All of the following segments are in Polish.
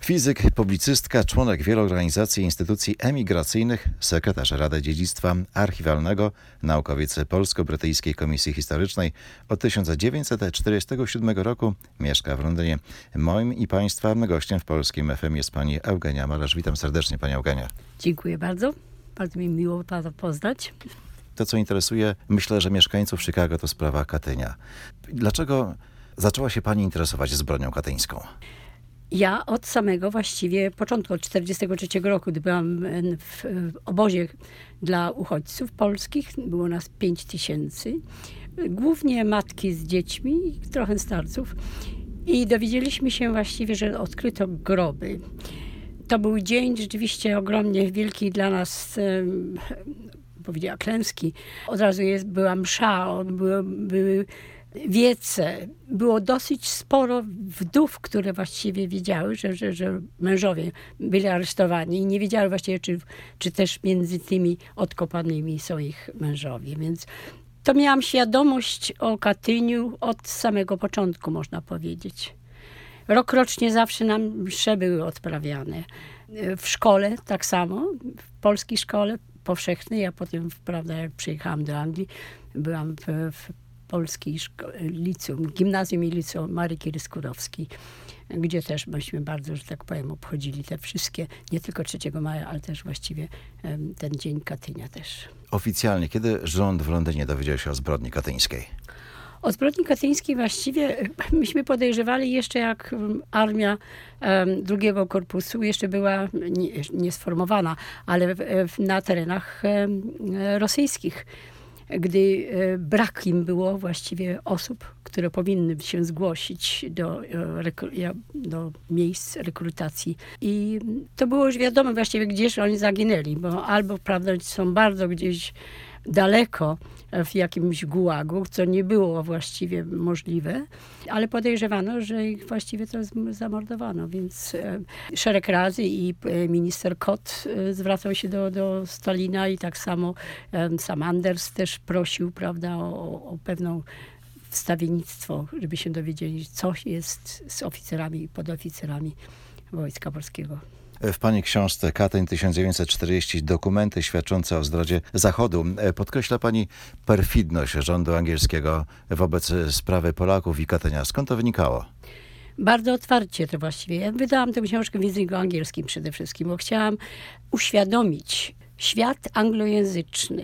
Fizyk, publicystka, członek wielu organizacji i instytucji emigracyjnych, sekretarz Rady Dziedzictwa Archiwalnego, naukowiec Polsko-Brytyjskiej Komisji Historycznej. Od 1947 roku mieszka w Londynie. Moim i Państwa gościem w Polskim FM jest pani Eugenia Malarz. Witam serdecznie, pani Eugenia. Dziękuję bardzo. Bardzo mi miło pana poznać. To, co interesuje, myślę, że mieszkańców Chicago, to sprawa Katynia. Dlaczego zaczęła się pani interesować zbrodnią katyńską? Ja od samego właściwie początku, od 1943 roku, gdy byłam w obozie dla uchodźców polskich, było nas 5000, głównie matki z dziećmi i trochę starców. I dowiedzieliśmy się właściwie, że odkryto groby. To był dzień rzeczywiście ogromnie wielki dla nas, powiedziała klęski. Od razu była msza, były wiece. Było dosyć sporo wdów, które właściwie wiedziały, że mężowie byli aresztowani i nie wiedziały właściwie, czy też między tymi odkopanymi są ich mężowie. Więc to miałam świadomość o Katyniu od samego początku, można powiedzieć. Rokrocznie zawsze nam msze były odprawiane. W szkole tak samo, w polskiej szkole powszechnej, a potem, prawda, jak przyjechałam do Anglii, byłam w polskiej liceum, gimnazjum i liceum Marii Curie-Skłodowskiej, gdzie też myśmy bardzo, że tak powiem, obchodzili te wszystkie, nie tylko 3 maja, ale też właściwie ten Dzień Katynia też. Oficjalnie, kiedy rząd w Londynie dowiedział się o zbrodni katyńskiej? O zbrodni katyńskiej właściwie myśmy podejrzewali jeszcze, jak armia drugiego korpusu jeszcze była nie sformowana, ale na terenach rosyjskich, gdy brak im było właściwie osób, które powinny się zgłosić do miejsc rekrutacji. I to było już wiadomo właściwie, gdzież oni zaginęli, bo albo, prawda, są bardzo gdzieś daleko w jakimś gułagu, co nie było właściwie możliwe, ale podejrzewano, że ich właściwie to zamordowano, więc szereg razy i minister Kot zwracał się do Stalina i tak samo sam Anders też prosił, prawda, o pewną wstawiennictwo, żeby się dowiedzieli, co jest z oficerami i podoficerami Wojska Polskiego. W pani książce Katyń 1940 dokumenty świadczące o zdradzie Zachodu podkreśla pani perfidność rządu angielskiego wobec sprawy Polaków i Katynia. Skąd to wynikało? Bardzo otwarcie to właściwie. Ja wydałam tę książkę w języku angielskim przede wszystkim, bo chciałam uświadomić świat anglojęzyczny,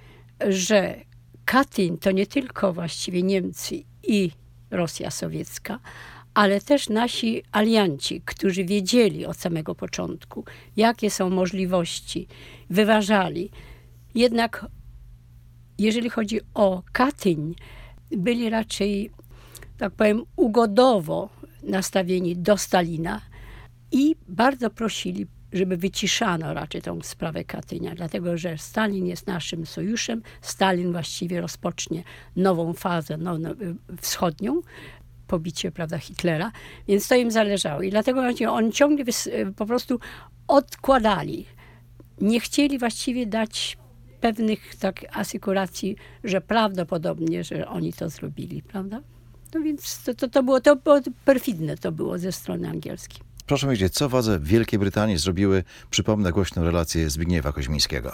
że Katyń to nie tylko właściwie Niemcy i Rosja sowiecka, ale też nasi alianci, którzy wiedzieli od samego początku, jakie są możliwości, wyważali. Jednak jeżeli chodzi o Katyń, byli raczej, tak powiem, ugodowo nastawieni do Stalina i bardzo prosili, żeby wyciszano raczej tę sprawę Katynia, dlatego że Stalin jest naszym sojuszem, Stalin właściwie rozpocznie nową fazę wschodnią, pobicie, prawda, Hitlera, więc to im zależało. I dlatego oni ciągle po prostu odkładali. Nie chcieli właściwie dać pewnych tak asykuracji, że prawdopodobnie, że oni to zrobili, prawda? No więc to było perfidne to było ze strony angielskiej. Proszę powiedzieć, co władze Wielkiej Brytanii zrobiły, przypomnę głośną relację Zbigniewa Koźmińskiego?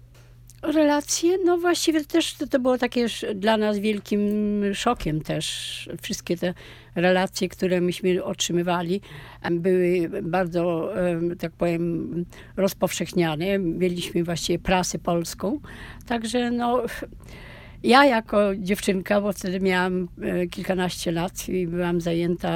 Relacje, no właściwie też to było takie dla nas wielkim szokiem też. Wszystkie te relacje, które myśmy otrzymywali, były bardzo, tak powiem, rozpowszechniane. Mieliśmy właściwie prasę polską. Także no, ja jako dziewczynka, bo wtedy miałam kilkanaście lat i byłam zajęta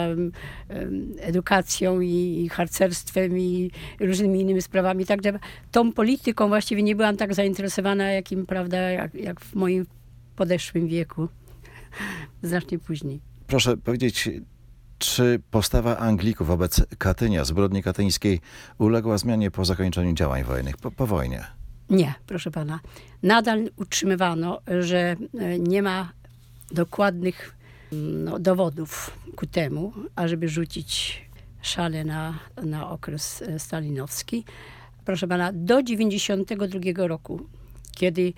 edukacją i harcerstwem i różnymi innymi sprawami. Także tą polityką właściwie nie byłam tak zainteresowana, prawda, jak w moim podeszłym wieku. Znacznie później. Proszę powiedzieć, czy postawa Anglików wobec Katynia, zbrodni katyńskiej, uległa zmianie po zakończeniu działań wojennych, po wojnie? Nie, proszę pana. Nadal utrzymywano, że nie ma dokładnych dowodów ku temu, ażeby rzucić szale na okres stalinowski. Proszę pana, do 1992 roku, kiedy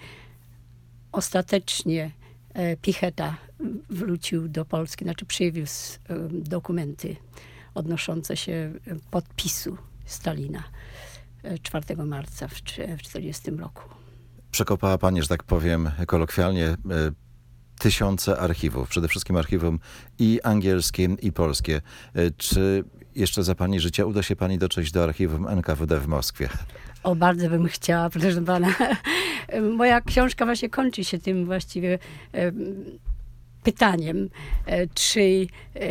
ostatecznie Picheta wrócił do Polski, znaczy przywiózł dokumenty odnoszące się podpisu Stalina 4 marca w 1940 roku. Przekopała pani, że tak powiem kolokwialnie, tysiące archiwów, przede wszystkim archiwum i angielskie, i polskie. Czy jeszcze za pani życia uda się pani dotrzeć do archiwum NKWD w Moskwie? O, bardzo bym chciała, proszę pana. Moja książka właśnie kończy się tym właściwie pytaniem, czy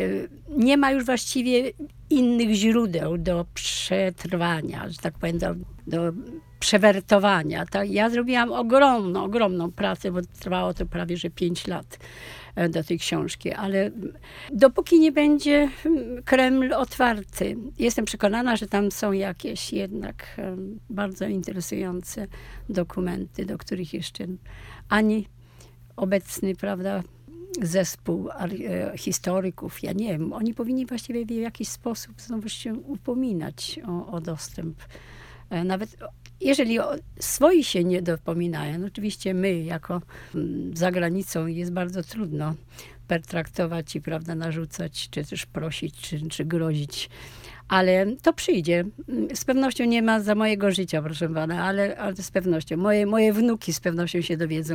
nie ma już właściwie innych źródeł do przetrwania, że tak powiem, do przewertowania. Tak? Ja zrobiłam ogromną pracę, bo trwało to prawie że 5 lat do tej książki, ale dopóki nie będzie Kreml otwarty, jestem przekonana, że tam są jakieś jednak bardzo interesujące dokumenty, do których jeszcze ani obecny, prawda, zespół historyków, ja nie wiem, oni powinni właściwie w jakiś sposób znowu się upominać o dostęp. Nawet jeżeli swoi się nie dopominają, no oczywiście my jako za granicą jest bardzo trudno pertraktować i, prawda, narzucać, czy też prosić, czy grozić. Ale to przyjdzie. Z pewnością nie ma za mojego życia, proszę pana, ale z pewnością. Moje wnuki z pewnością się dowiedzą.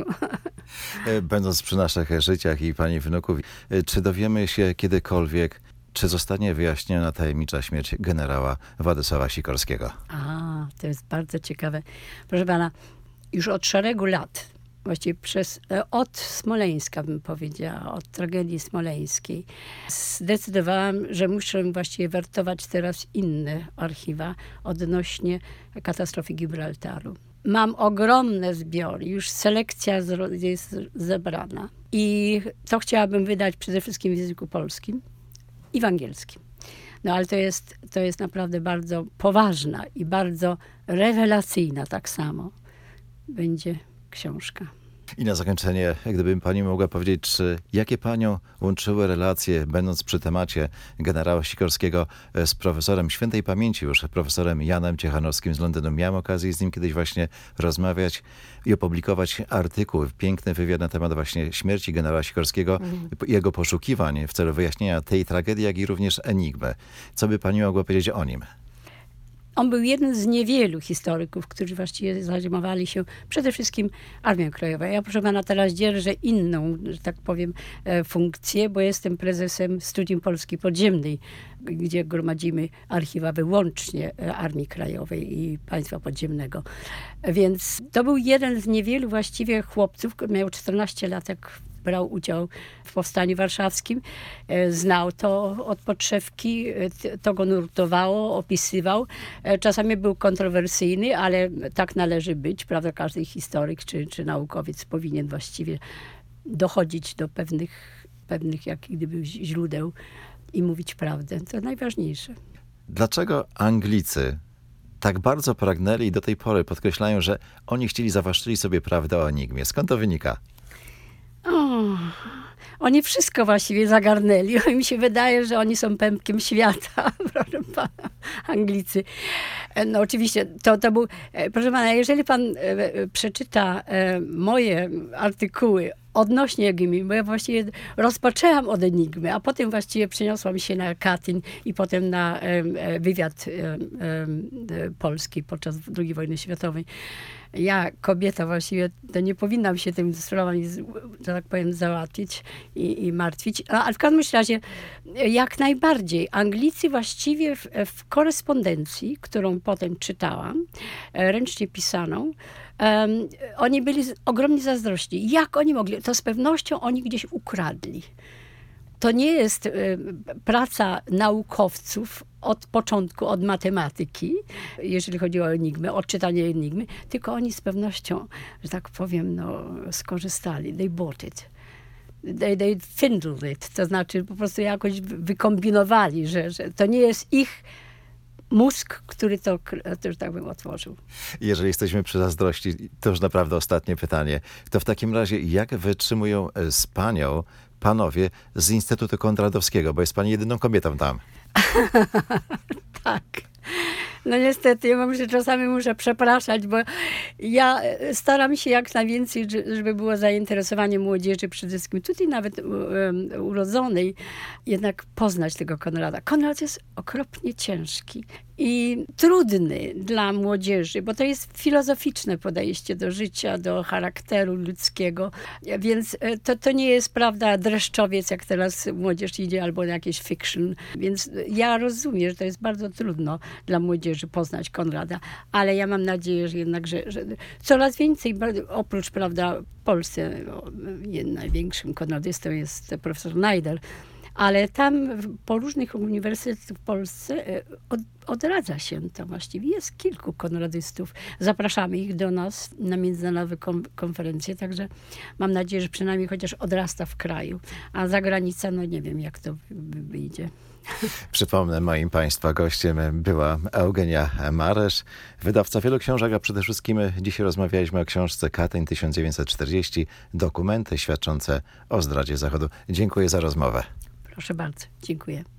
Będąc przy naszych życiach i pani wnuków, czy dowiemy się kiedykolwiek, czy zostanie wyjaśniona tajemnicza śmierć generała Władysława Sikorskiego? To jest bardzo ciekawe. Proszę pana, już od szeregu lat, właściwie od Smoleńska bym powiedziała, od tragedii smoleńskiej, zdecydowałam, że muszę właściwie wertować teraz inne archiwa odnośnie katastrofy Gibraltaru. Mam ogromne zbiory, już selekcja jest zebrana i to chciałabym wydać przede wszystkim w języku polskim i w angielskim. No ale to jest naprawdę bardzo poważna i bardzo rewelacyjna tak samo będzie książka. I na zakończenie, gdybym pani mogła powiedzieć, jakie panią łączyły relacje, będąc przy temacie generała Sikorskiego, z profesorem świętej pamięci już, profesorem Janem Ciechanowskim z Londynu. Miałem okazję z nim kiedyś właśnie rozmawiać i opublikować artykuł, piękny wywiad na temat właśnie śmierci generała Sikorskiego, jego poszukiwań w celu wyjaśnienia tej tragedii, jak i również enigmy. Co by pani mogła powiedzieć o nim? On był jeden z niewielu historyków, którzy właściwie zajmowali się przede wszystkim Armią Krajową. Ja, proszę pana, teraz dzierżę inną, że tak powiem, funkcję, bo jestem prezesem Studium Polski Podziemnej, gdzie gromadzimy archiwa wyłącznie Armii Krajowej i Państwa Podziemnego. Więc to był jeden z niewielu właściwie chłopców, miał 14 lat, jak brał udział w Powstaniu Warszawskim. Znał to od podszewki, to go nurtowało, opisywał. Czasami był kontrowersyjny, ale tak należy być. Prawda, każdy historyk czy naukowiec powinien właściwie dochodzić do pewnych jak gdyby źródeł i mówić prawdę. To najważniejsze. Dlaczego Anglicy tak bardzo pragnęli i do tej pory podkreślają, że oni zawłaszczyli sobie prawdę o enigmie? Skąd to wynika? Oni wszystko właściwie zagarnęli. Mi się wydaje, że oni są pępkiem świata, proszę pana, Anglicy. No oczywiście, to był... Proszę pana, jeżeli pan przeczyta moje artykuły odnośnie enigmy, bo ja właściwie rozpoczęłam od enigmy, a potem właściwie przeniosłam się na Katyń i potem na wywiad polski podczas II wojny światowej. Ja, kobieta właściwie, to nie powinnam się tym sprawami, że tak powiem, załatwić i martwić. Ale w każdym razie, jak najbardziej, Anglicy właściwie w korespondencji, którą potem czytałam, ręcznie pisaną, oni byli ogromnie zazdrośni. Jak oni mogli? To z pewnością oni gdzieś ukradli. To nie jest praca naukowców od początku, od matematyki, jeżeli chodzi o enigmę, odczytanie enigmy, tylko oni z pewnością, że tak powiem, skorzystali. They bought it. They findled it. To znaczy po prostu jakoś wykombinowali, że to nie jest ich mózg, który to, że tak bym, otworzył. Jeżeli jesteśmy przy zazdrości, to już naprawdę ostatnie pytanie. To w takim razie, jak wytrzymują z panią panowie z Instytutu Konradowskiego, bo jest pani jedyną kobietą tam? Tak. No niestety, ja czasami muszę przepraszać, bo ja staram się jak najwięcej, żeby było zainteresowanie młodzieży, przede wszystkim tutaj nawet urodzonej, jednak poznać tego Konrada. Konrad jest okropnie ciężki i trudny dla młodzieży, bo to jest filozoficzne podejście do życia, do charakteru ludzkiego, więc to nie jest, prawda, dreszczowiec, jak teraz młodzież idzie, albo jakieś fiction, więc ja rozumiem, że to jest bardzo trudno dla młodzieży poznać Konrada, ale ja mam nadzieję, że jednak, że coraz więcej, oprócz, prawda, w Polsce największym konradystą jest profesor Najdel, ale tam po różnych uniwersytetach w Polsce odradza się to właściwie. Jest kilku konradystów. Zapraszamy ich do nas na międzynarodowe konferencje, także mam nadzieję, że przynajmniej chociaż odrasta w kraju. A za granicą, no nie wiem, jak to wyjdzie. Przypomnę, moim Państwa gościem była Eugenia Maresz, wydawca wielu książek, a przede wszystkim dzisiaj rozmawialiśmy o książce Katyń 1940, dokumenty świadczące o zdradzie Zachodu. Dziękuję za rozmowę. Proszę bardzo, dziękuję.